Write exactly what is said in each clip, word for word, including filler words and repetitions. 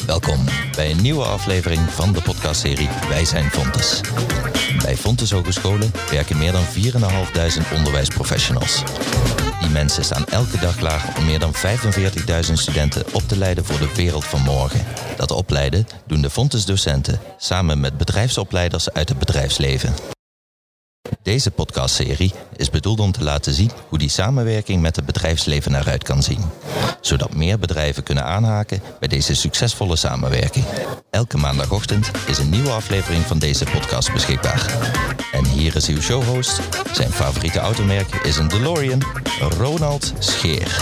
Welkom bij een nieuwe aflevering van de podcastserie Wij zijn Fontes. Bij Fontes Hogescholen werken meer dan vier en een half duizend onderwijsprofessionals. Die mensen staan elke dag klaar om meer dan vijfenveertigduizend studenten op te leiden voor de wereld van morgen. Dat opleiden doen de Fontes docenten samen met bedrijfsopleiders uit het bedrijfsleven. Deze podcastserie is bedoeld om te laten zien hoe die samenwerking met het bedrijfsleven eruit kan zien. Zodat meer bedrijven kunnen aanhaken bij deze succesvolle samenwerking. Elke maandagochtend is een nieuwe aflevering van deze podcast beschikbaar. En hier is uw showhost. Zijn favoriete automerk is een DeLorean, Ronald Scheer.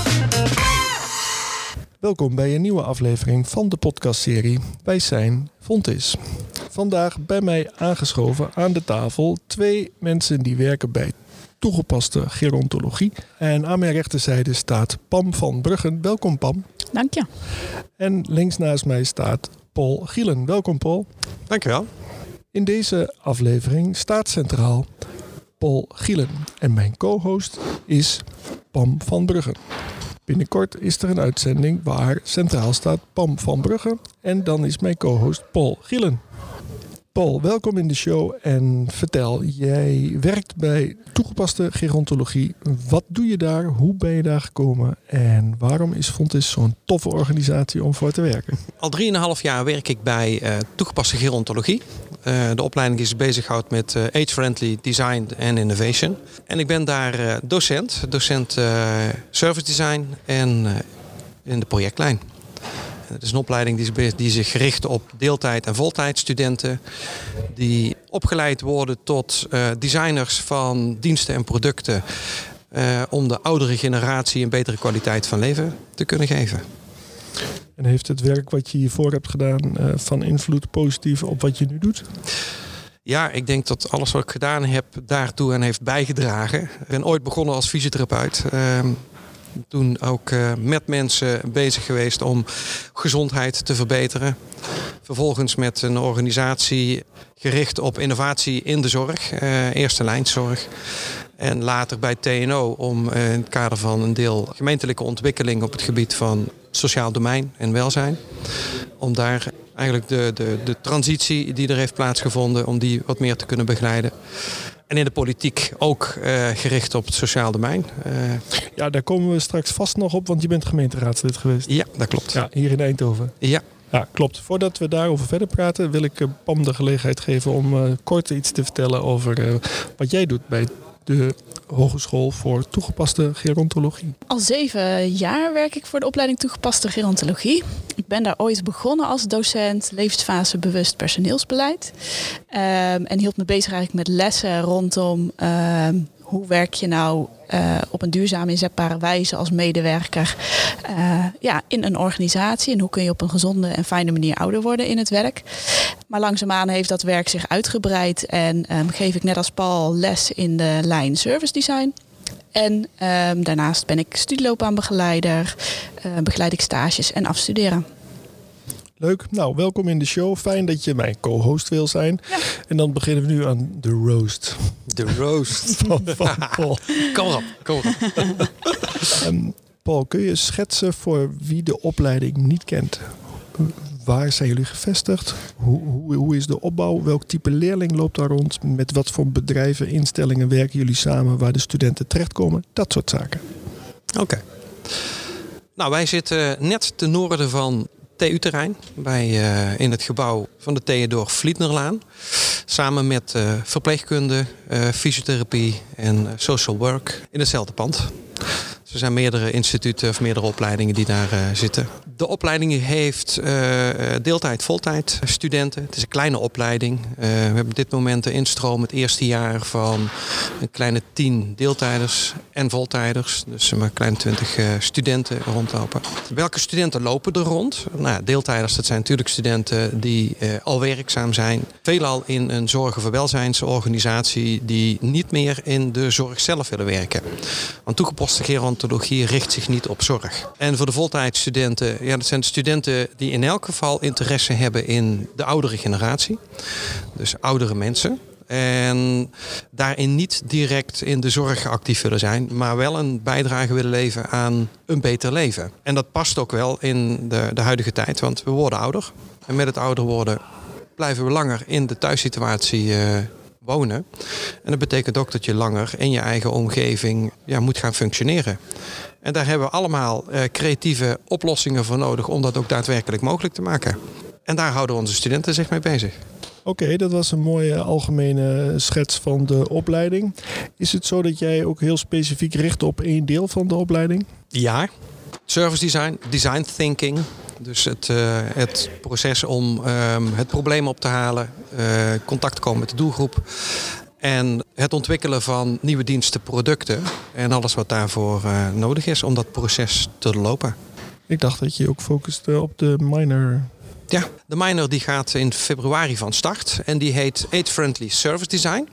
Welkom bij een nieuwe aflevering van de podcastserie Wij zijn Fontes. Vandaag bij mij aangeschoven aan de tafel twee mensen die werken bij toegepaste gerontologie. En aan mijn rechterzijde staat Pam van Bruggen. Welkom Pam. Dank je. En links naast mij staat Paul Gielen. Welkom Paul. Dank je wel. In deze aflevering staat centraal Paul Gielen. En mijn co-host is Pam van Bruggen. Binnenkort is er een uitzending waar centraal staat Pam van Bruggen. En dan is mijn co-host Paul Gielen. Paul, welkom in de show en vertel, jij werkt bij toegepaste gerontologie. Wat doe je daar? Hoe ben je daar gekomen? En waarom is Fontes zo'n toffe organisatie om voor te werken? Al drieënhalf jaar werk ik bij uh, toegepaste gerontologie. Uh, de opleiding die zich bezighoudt met uh, age-friendly design en innovation. En ik ben daar uh, docent, docent uh, service design en uh, in de projectlijn. Het is een opleiding die, die zich richt op deeltijd- en voltijdstudenten. Die opgeleid worden tot uh, designers van diensten en producten. Uh, om de oudere generatie een betere kwaliteit van leven te kunnen geven. En heeft het werk wat je hiervoor hebt gedaan uh, van invloed positief op wat je nu doet? Ja, ik denk dat alles wat ik gedaan heb daartoe aan heeft bijgedragen. Ik ben ooit begonnen als fysiotherapeut. Uh, Toen ook uh, met mensen bezig geweest om gezondheid te verbeteren. Vervolgens met een organisatie gericht op innovatie in de zorg. Uh, eerste lijnszorg. En later bij T N O om uh, in het kader van een deel gemeentelijke ontwikkeling op het gebied van sociaal domein en welzijn. Om daar eigenlijk de, de, de transitie die er heeft plaatsgevonden, om die wat meer te kunnen begeleiden. En in de politiek ook uh, gericht op het sociaal domein. Uh, ja, daar komen we straks vast nog op, want je bent gemeenteraadslid geweest. Ja, dat klopt. Ja, hier in Eindhoven. Ja. Ja, klopt. Voordat we daarover verder praten, wil ik uh, Pam de gelegenheid geven om uh, kort iets te vertellen over uh, wat jij doet bij de Hogeschool voor Toegepaste Gerontologie. Al zeven jaar werk ik voor de opleiding Toegepaste Gerontologie. Ik ben daar ooit begonnen als docent levensfase bewust personeelsbeleid. Um, en hield me bezig eigenlijk met lessen rondom um, hoe werk je nou uh, op een duurzaam inzetbare wijze als medewerker uh, ja, in een organisatie. En hoe kun je op een gezonde en fijne manier ouder worden in het werk. Maar langzaamaan heeft dat werk zich uitgebreid en um, geef ik net als Paul les in de lijn service design. En um, daarnaast ben ik studieloopbaanbegeleider, uh, begeleid ik stages en afstuderen. Leuk. Nou, welkom in de show. Fijn dat je mijn co-host wil zijn. Ja. En dan beginnen we nu aan de roast. De roast. van, van Paul. Kom erop, kom erop. um, Paul, kun je schetsen voor wie de opleiding niet kent? Waar zijn jullie gevestigd? Hoe, hoe, hoe is de opbouw? Welk type leerling loopt daar rond? Met wat voor bedrijven, instellingen werken jullie samen waar de studenten terechtkomen? Dat soort zaken. Oké. Okay. Nou, wij zitten net ten noorden van T U-terrein. Bij, uh, in het gebouw van de Theodor Vlietnerlaan. Samen met uh, verpleegkunde, uh, fysiotherapie en uh, social work in hetzelfde pand. Er zijn meerdere instituten of meerdere opleidingen die daar uh, zitten. De opleiding heeft uh, deeltijd, voltijd studenten. Het is een kleine opleiding. Uh, we hebben op dit moment een instroom het eerste jaar van een kleine tien deeltijders en voltijders. Dus maar een kleine twintig uh, studenten rondlopen. Welke studenten lopen er rond? Nou, deeltijders, dat zijn natuurlijk studenten die uh, al werkzaam zijn. Veelal in een zorg- of welzijnsorganisatie die niet meer in de zorg zelf willen werken. Want toegepaste gerontologie richt zich niet op zorg. En voor de voltijdstudenten, ja, dat zijn de studenten die in elk geval interesse hebben in de oudere generatie. Dus oudere mensen. En daarin niet direct in de zorg actief willen zijn, maar wel een bijdrage willen leveren aan een beter leven. En dat past ook wel in de, de huidige tijd, want we worden ouder. En met het ouder worden blijven we langer in de thuissituatie uh, wonen. En dat betekent ook dat je langer in je eigen omgeving ja, moet gaan functioneren. En daar hebben we allemaal uh, creatieve oplossingen voor nodig om dat ook daadwerkelijk mogelijk te maken. En daar houden onze studenten zich mee bezig. Oké, okay, dat was een mooie algemene schets van de opleiding. Is het zo dat jij ook heel specifiek richt op één deel van de opleiding? Ja, service design, design thinking. Dus het, uh, het proces om um, het probleem op te halen, uh, contact te komen met de doelgroep. En het ontwikkelen van nieuwe diensten, producten en alles wat daarvoor uh, nodig is om dat proces te doorlopen. Ik dacht dat je ook focuste op de minor. Ja, de minor die gaat in februari van start en die heet Age-Friendly Service Design.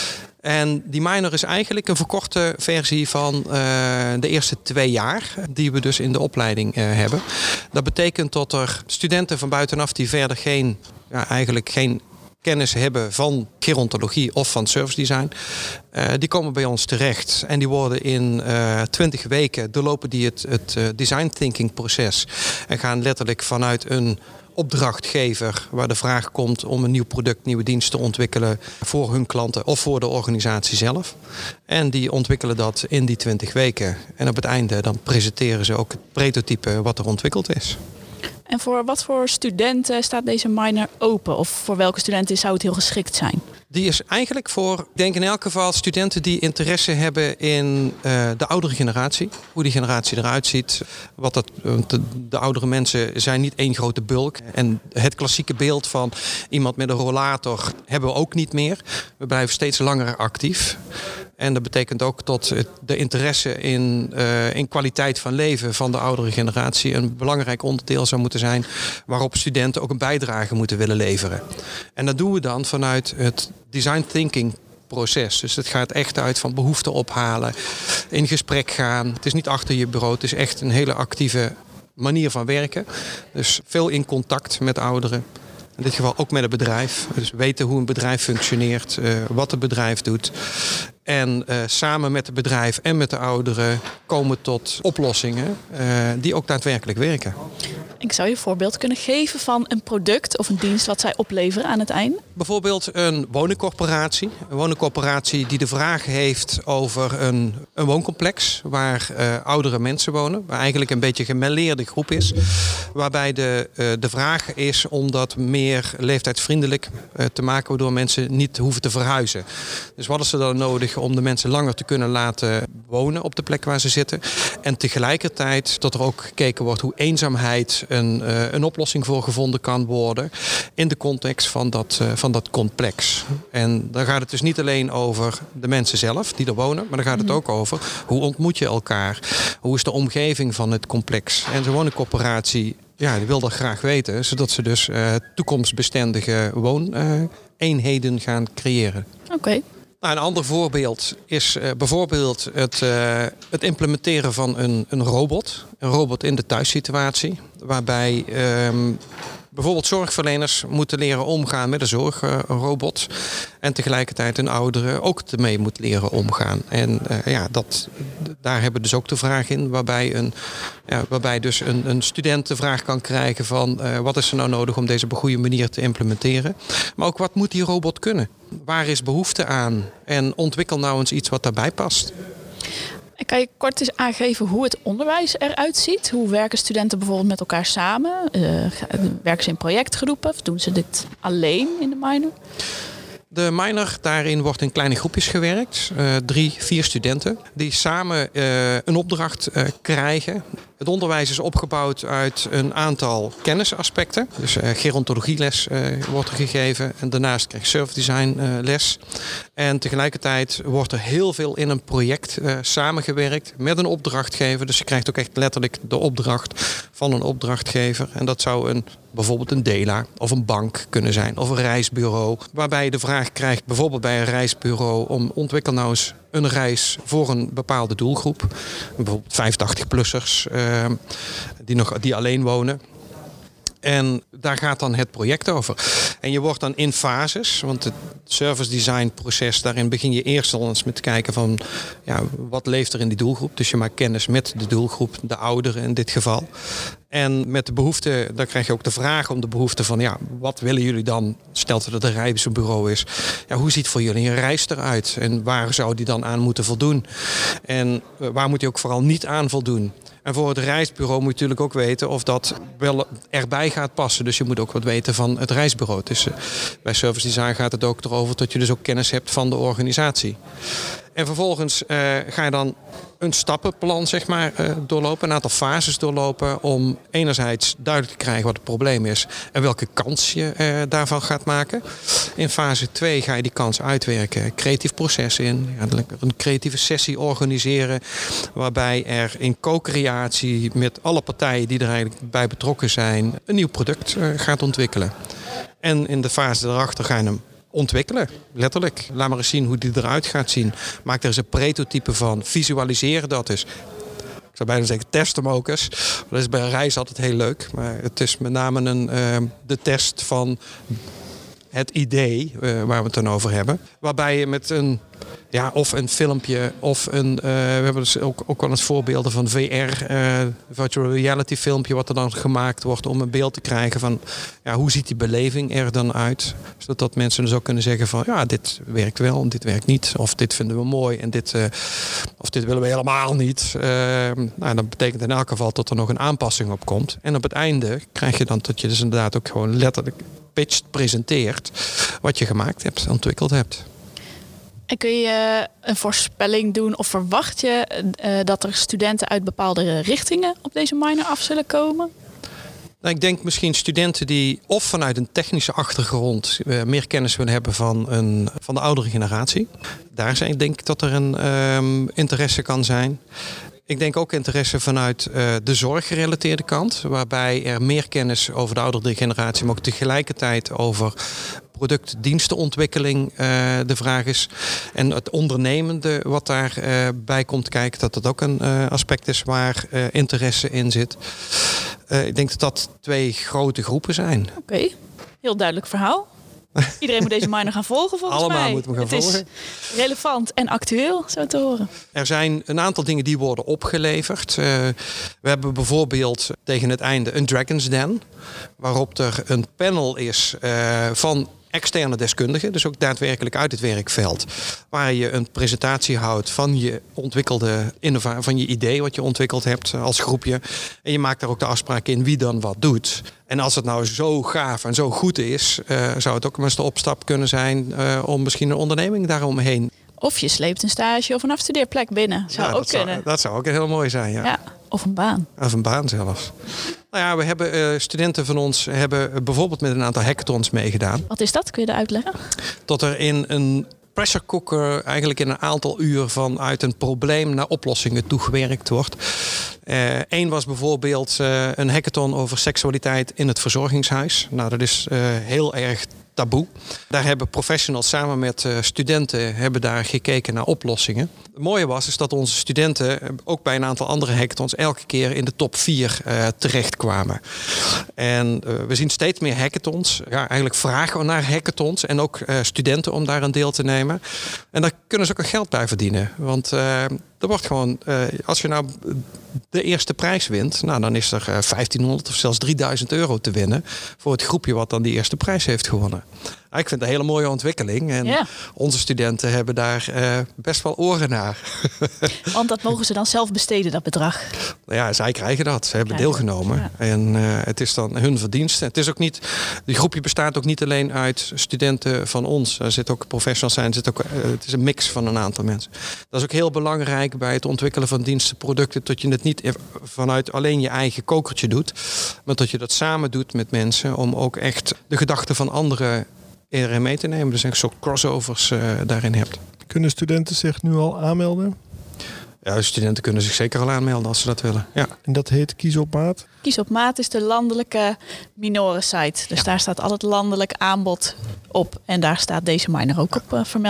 En die minor is eigenlijk een verkorte versie van uh, de eerste twee jaar die we dus in de opleiding uh, hebben. Dat betekent dat er studenten van buitenaf die verder geen, ja, eigenlijk geen kennis hebben van gerontologie of van service design, uh, die komen bij ons terecht. En die worden in twintig uh, weken doorlopen die het, het uh, design thinking proces en gaan letterlijk vanuit een opdrachtgever waar de vraag komt om een nieuw product, nieuwe dienst te ontwikkelen voor hun klanten of voor de organisatie zelf. En die ontwikkelen dat in die twintig weken. En op het einde dan presenteren ze ook het prototype wat er ontwikkeld is. En voor wat voor studenten staat deze minor open? Of voor welke studenten zou het heel geschikt zijn? Die is eigenlijk voor, ik denk in elk geval, studenten die interesse hebben in uh, de oudere generatie. Hoe die generatie eruit ziet. Wat dat, de, de oudere mensen zijn niet één grote bulk. En het klassieke beeld van iemand met een rollator hebben we ook niet meer. We blijven steeds langer actief. En dat betekent ook dat de interesse in, uh, in kwaliteit van leven van de oudere generatie een belangrijk onderdeel zou moeten zijn waarop studenten ook een bijdrage moeten willen leveren. En dat doen we dan vanuit het design thinking proces. Dus het gaat echt uit van behoeften ophalen, in gesprek gaan. Het is niet achter je bureau, het is echt een hele actieve manier van werken. Dus veel in contact met ouderen. In dit geval ook met het bedrijf. Dus weten hoe een bedrijf functioneert, uh, wat het bedrijf doet. En uh, samen met het bedrijf en met de ouderen komen tot oplossingen uh, die ook daadwerkelijk werken. Ik zou je een voorbeeld kunnen geven van een product of een dienst wat zij opleveren aan het einde. Bijvoorbeeld een woningcorporatie. Een woningcorporatie die de vraag heeft over een, een wooncomplex waar uh, oudere mensen wonen. Waar eigenlijk een beetje een gemêleerde groep is. Waarbij de, uh, de vraag is om dat meer leeftijdsvriendelijk uh, te maken. Waardoor mensen niet hoeven te verhuizen. Dus wat is er dan nodig om de mensen langer te kunnen laten wonen op de plek waar ze zitten. En tegelijkertijd dat er ook gekeken wordt hoe eenzaamheid een, uh, een oplossing voor gevonden kan worden in de context van dat, uh, van dat complex. En dan gaat het dus niet alleen over de mensen zelf die er wonen, maar dan gaat het ook over hoe ontmoet je elkaar? Hoe is de omgeving van het complex? En zo'n woningcorporatie, ja, die wil dat graag weten, zodat ze dus uh, toekomstbestendige wooneenheden uh, gaan creëren. Oké. Okay. Nou, een ander voorbeeld is uh, bijvoorbeeld het, uh, het implementeren van een, een robot. Een robot in de thuissituatie. Waarbij um, bijvoorbeeld zorgverleners moeten leren omgaan met een zorgrobot. En tegelijkertijd een oudere ook ermee moet leren omgaan. En uh, ja, dat, daar hebben we dus ook de vraag in. Waarbij, een, ja, waarbij dus een, een student de vraag kan krijgen van uh, wat is er nou nodig om deze op een goede manier te implementeren. Maar ook wat moet die robot kunnen? Waar is behoefte aan? En ontwikkel nou eens iets wat daarbij past. En kan je kort eens aangeven hoe het onderwijs eruit ziet? Hoe werken studenten bijvoorbeeld met elkaar samen? Uh, werken ze in projectgroepen of doen ze dit alleen in de minor? De minor, daarin wordt in kleine groepjes gewerkt. Uh, drie, vier studenten die samen uh, een opdracht uh, krijgen. Het onderwijs is opgebouwd uit een aantal kennisaspecten. Dus uh, gerontologieles uh, wordt er gegeven. En daarnaast krijg je service design uh, les. En tegelijkertijd wordt er heel veel in een project uh, samengewerkt met een opdrachtgever. Dus je krijgt ook echt letterlijk de opdracht van een opdrachtgever. En dat zou een, bijvoorbeeld een Dela of een bank kunnen zijn. Of een reisbureau. Waarbij je de vraag krijgt, bijvoorbeeld bij een reisbureau, om ontwikkel nou eens een reis voor een bepaalde doelgroep. Bijvoorbeeld vijfentachtig-plussers uh, die, nog, die alleen wonen. En daar gaat dan het project over. En En je wordt dan in fases, want het service design proces, daarin begin je eerst al eens met te kijken van ja, wat leeft er in die doelgroep. Dus je maakt kennis met de doelgroep, de ouderen in dit geval. En met de behoefte, dan krijg je ook de vraag om de behoefte van ja, wat willen jullie dan? Stelt dat het een reisbureau is. Ja, hoe ziet voor jullie een reis eruit? En waar zou die dan aan moeten voldoen? En waar moet die ook vooral niet aan voldoen? En voor het reisbureau moet je natuurlijk ook weten of dat wel erbij gaat passen. Dus je moet ook wat weten van het reisbureau. Dus uh, bij service design gaat het ook erover dat je dus ook kennis hebt van de organisatie. En vervolgens uh, ga je dan een stappenplan zeg maar, uh, doorlopen, een aantal fases doorlopen om enerzijds duidelijk te krijgen wat het probleem is en welke kans je uh, daarvan gaat maken. In fase twee ga je die kans uitwerken, creatief proces in, een creatieve sessie organiseren waarbij er in co-creatie met alle partijen die er eigenlijk bij betrokken zijn een nieuw product uh, gaat ontwikkelen. En in de fase daarachter ga je hem ontwikkelen, letterlijk. Laat maar eens zien hoe die eruit gaat zien. Maak er eens een prototype van. Visualiseer dat eens. Ik zou bijna zeggen, test hem ook eens. Dat is bij een reis altijd heel leuk. Maar het is met name een, uh, de test van het idee uh, waar we het dan over hebben. Waarbij je met een, ja, of een filmpje of een, uh, we hebben dus ook, ook wel eens voorbeelden van V R, uh, virtual reality filmpje wat er dan gemaakt wordt om een beeld te krijgen van ja, hoe ziet die beleving er dan uit. Zodat mensen dus ook kunnen zeggen van ja, dit werkt wel en dit werkt niet. Of dit vinden we mooi en dit, uh, of dit willen we helemaal niet. Uh, nou, dat betekent in elk geval dat er nog een aanpassing op komt. En op het einde krijg je dan dat je dus inderdaad ook gewoon letterlijk pitcht, presenteert wat je gemaakt hebt, ontwikkeld hebt. En kun je een voorspelling doen of verwacht je uh, dat er studenten uit bepaalde richtingen op deze minor af zullen komen? Nou, ik denk misschien studenten die of vanuit een technische achtergrond uh, meer kennis willen hebben van, een, van de oudere generatie. Daar zijn, ik denk dat er een um, interesse kan zijn. Ik denk ook interesse vanuit uh, de zorggerelateerde kant, waarbij er meer kennis over de oudere generatie, maar ook tegelijkertijd over product-dienstenontwikkeling uh, de vraag is. En het ondernemende wat daarbij uh, bij komt kijken, dat dat ook een uh, aspect is waar uh, interesse in zit. Uh, ik denk dat dat twee grote groepen zijn. Oké, okay. Heel duidelijk verhaal. Iedereen moet deze minor gaan volgen volgens Allemaal mij. moeten we gaan het volgen. is relevant en actueel, zo te horen. Er zijn een aantal dingen die worden opgeleverd. Uh, we hebben bijvoorbeeld tegen het einde een Dragon's Den, waarop er een panel is uh, van externe deskundigen, dus ook daadwerkelijk uit het werkveld, waar je een presentatie houdt van je ontwikkelde innova- van je idee wat je ontwikkeld hebt als groepje. En je maakt daar ook de afspraak in wie dan wat doet. En als het nou zo gaaf en zo goed is, uh, zou het ook eens de opstap kunnen zijn uh, om misschien een onderneming daaromheen. Of je sleept een stage of een afstudeerplek binnen. Zou ja, ook dat kunnen. Zou, dat zou ook heel mooi zijn, ja. ja. Of een baan. Of een baan zelfs. Nou ja, we hebben uh, studenten van ons hebben bijvoorbeeld met een aantal hackathons meegedaan. Wat is dat? Kun je dat uitleggen? Tot er in een pressure cooker eigenlijk in een aantal uur vanuit een probleem naar oplossingen toegewerkt wordt. Eén uh, was bijvoorbeeld uh, een hackathon over seksualiteit in het verzorgingshuis. Nou, dat is uh, heel erg taboe. Daar hebben professionals samen met uh, studenten hebben daar gekeken naar oplossingen. Het mooie was is dat onze studenten ook bij een aantal andere hackathons elke keer in de top vier uh, terechtkwamen. En uh, we zien steeds meer hackathons. Ja, eigenlijk vragen naar hackathons en ook uh, studenten om daar aan deel te nemen. En daar kunnen ze ook geld bij verdienen. Want uh, er wordt gewoon, uh, als je nou de eerste prijs wint, nou dan is er uh, vijftienhonderd of zelfs drieduizend euro te winnen voor het groepje wat dan die eerste prijs heeft gewonnen. Nou, ik vind het een hele mooie ontwikkeling en ja. Onze studenten hebben daar uh, best wel oren naar. Want dat mogen ze dan zelf besteden, dat bedrag? Nou ja, zij krijgen dat. Ze hebben krijgen deelgenomen. Ja. En uh, het is dan hun verdienste. Het is ook niet, die groepje bestaat ook niet alleen uit studenten van ons. Er zitten ook professionals zijn. Er zit ook, uh, het is een mix van een aantal mensen. Dat is ook heel belangrijk bij het ontwikkelen van diensten, producten. Dat je het niet vanuit alleen je eigen kokertje doet. Maar dat je dat samen doet met mensen om ook echt de gedachten van anderen erin mee te nemen. Dus een soort crossovers uh, daarin hebt. Kunnen studenten zich nu al aanmelden? Ja, studenten kunnen zich zeker al aanmelden als ze dat willen. Ja. En dat heet Kies op Maat? Kies op Maat is de landelijke minore-site. Dus ja. Daar staat al het landelijk aanbod op. En daar staat deze minor ook op uh, vermeld.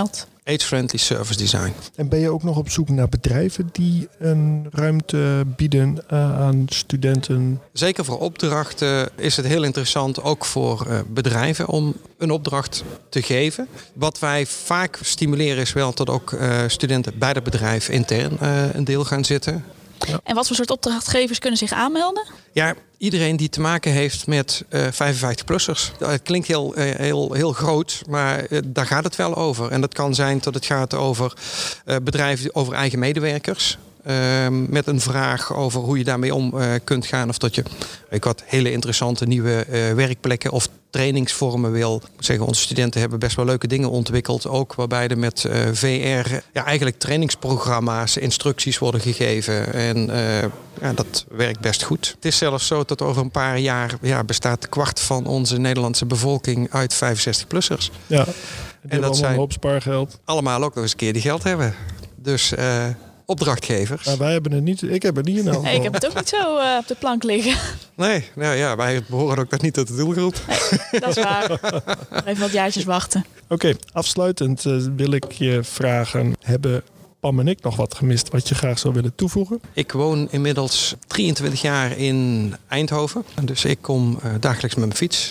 age-friendly service design. En ben je ook nog op zoek naar bedrijven die een ruimte bieden uh, aan studenten? Zeker voor opdrachten is het heel interessant, ook voor uh, bedrijven, om een opdracht te geven. Wat wij vaak stimuleren is wel dat ook uh, studenten bij het bedrijf intern uh, een deel gaan zitten. Ja. En wat voor soort opdrachtgevers kunnen zich aanmelden? Ja, iedereen die te maken heeft met uh, vijfenvijftig-plussers. Het klinkt heel, uh, heel, heel groot, maar uh, daar gaat het wel over. En dat kan zijn dat het gaat over uh, bedrijven, over eigen medewerkers. Uh, met een vraag over hoe je daarmee om uh, kunt gaan. Of dat je ik wat hele interessante nieuwe uh, werkplekken of trainingsvormen wil. Ik moet zeggen, onze studenten hebben best wel leuke dingen ontwikkeld. Ook waarbij er met uh, V R ja, eigenlijk trainingsprogramma's, instructies worden gegeven. En uh, ja, dat werkt best goed. Het is zelfs zo dat over een paar jaar ja, bestaat de kwart van onze Nederlandse bevolking uit vijfenzestig-plussers. Ja, en dat zijn een hoop spaargeld. Allemaal ook nog eens een keer die geld hebben. Dus uh, opdrachtgevers. Maar wij hebben het niet. Ik heb het niet in elk geval. Nee, ik heb het ook niet zo uh, op de plank liggen. Nee, nou ja, wij behoren ook niet tot de doelgroep. Nee, dat is waar. Even wat jaartjes wachten. Oké, okay, afsluitend uh, wil ik je vragen. Hebben Pam en ik nog wat gemist wat je graag zou willen toevoegen? Ik woon inmiddels drieëntwintig jaar in Eindhoven. Dus ik kom uh, dagelijks met mijn fiets.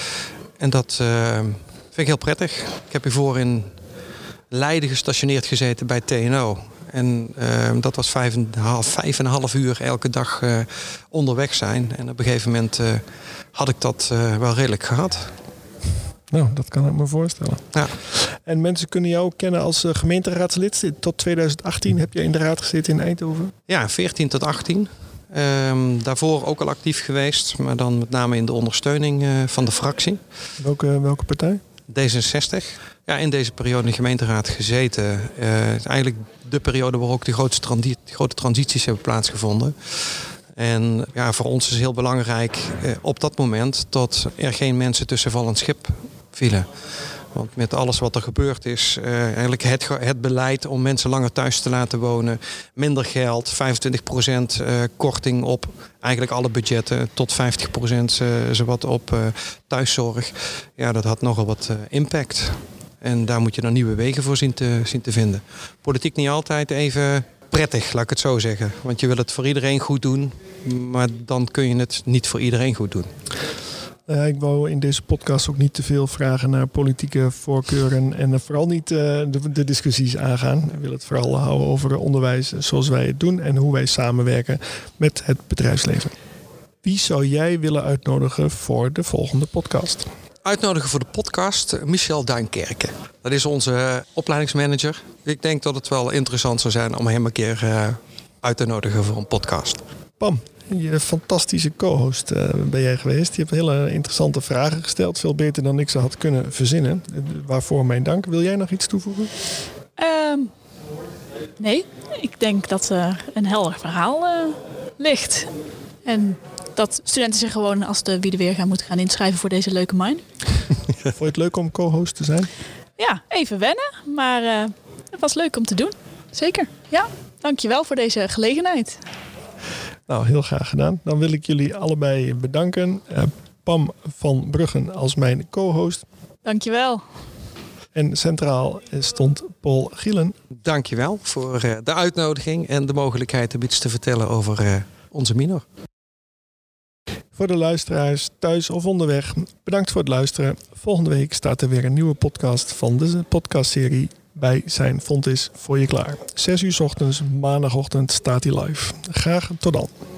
En dat uh, vind ik heel prettig. Ik heb hiervoor in Leiden gestationeerd gezeten bij T N O. En uh, dat was vijf en, half, vijf en een half uur elke dag uh, onderweg zijn. En op een gegeven moment uh, had ik dat uh, wel redelijk gehad. Nou, dat kan ik me voorstellen. Ja. En mensen kunnen jou ook kennen als uh, gemeenteraadslid. Tot tweeduizend achttien heb je in de raad gezeten in Eindhoven. Ja, veertien tot achttien. Um, daarvoor ook al actief geweest. Maar dan met name in de ondersteuning uh, van de fractie. Welke, welke partij? D zesenzestig. Ja, in deze periode in de gemeenteraad gezeten. Uh, is eigenlijk de periode waar ook de grootste transi- grote transities hebben plaatsgevonden. En ja, voor ons is heel belangrijk uh, op dat moment dat er geen mensen tussen wal en schip vielen. Want met alles wat er gebeurd is, uh, eigenlijk het, het beleid om mensen langer thuis te laten wonen, minder geld, vijfentwintig procent uh, korting op eigenlijk alle budgetten, tot vijftig procent uh, zowat op uh, thuiszorg. Ja, dat had nogal wat uh, impact. En daar moet je dan nieuwe wegen voor zien te, zien te vinden. Politiek niet altijd even prettig, laat ik het zo zeggen. Want je wil het voor iedereen goed doen, maar dan kun je het niet voor iedereen goed doen. Uh, ik wou in deze podcast ook niet te veel vragen naar politieke voorkeuren en uh, vooral niet uh, de, de discussies aangaan. Ik wil het vooral houden over onderwijs zoals wij het doen en hoe wij samenwerken met het bedrijfsleven. Wie zou jij willen uitnodigen voor de volgende podcast? Uitnodigen voor de podcast Michel Duinkerke. Dat is onze opleidingsmanager. Ik denk dat het wel interessant zou zijn om hem een keer uh, uit te nodigen voor een podcast. Pam, je fantastische co-host uh, ben jij geweest. Je hebt hele interessante vragen gesteld. Veel beter dan ik ze had kunnen verzinnen. Waarvoor mijn dank. Wil jij nog iets toevoegen? Um, nee, ik denk dat er een helder verhaal uh, ligt. En dat studenten zich gewoon als de wie de weer gaan moeten gaan inschrijven voor deze leuke mine. Vond je het leuk om co-host te zijn? Ja, even wennen. Maar uh, het was leuk om te doen. Zeker, ja. Dankjewel voor deze gelegenheid. Nou, heel graag gedaan. Dan wil ik jullie allebei bedanken. Uh, Pam van Bruggen als mijn co-host. Dankjewel. En centraal stond Paul Gielen. Dankjewel voor uh, de uitnodiging en de mogelijkheid om iets te vertellen over uh, onze minor. Voor de luisteraars thuis of onderweg, bedankt voor het luisteren. Volgende week staat er weer een nieuwe podcast van de podcastserie Wij zijn Fontis voor je klaar. Zes uur 's ochtends, maandagochtend staat hij live. Graag tot dan.